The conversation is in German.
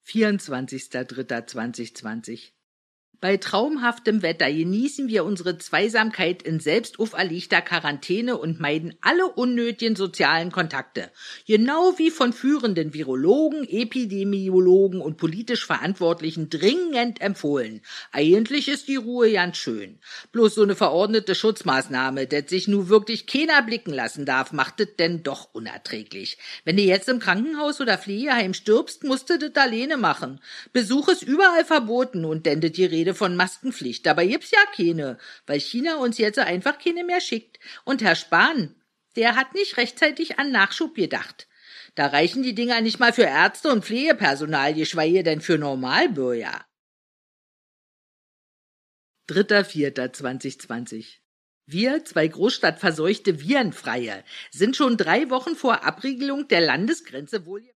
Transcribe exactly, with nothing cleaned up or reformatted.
vierundzwanzigster dritter zweitausendzwanzig. Bei traumhaftem Wetter genießen wir unsere Zweisamkeit in selbst auferlegter Quarantäne und meiden alle unnötigen sozialen Kontakte. Genau wie von führenden Virologen, Epidemiologen und politisch Verantwortlichen dringend empfohlen. Eigentlich ist die Ruhe ganz schön. Bloß so eine verordnete Schutzmaßnahme, das sich nun wirklich keiner blicken lassen darf, macht es denn doch unerträglich. Wenn du jetzt im Krankenhaus oder Pflegeheim stirbst, musst du das alleine machen. Besuch ist überall verboten und denn das die Rede von Maskenpflicht. Dabei gibt's ja keine, weil China uns jetzt einfach keine mehr schickt. Und Herr Spahn, der hat nicht rechtzeitig an Nachschub gedacht. Da reichen die Dinger nicht mal für Ärzte und Pflegepersonal, geschweige denn für Normalbürger. dritter vierter zweitausendzwanzig. Wir, zwei großstadtverseuchte Virenfreie, sind schon drei Wochen vor Abriegelung der Landesgrenze wohl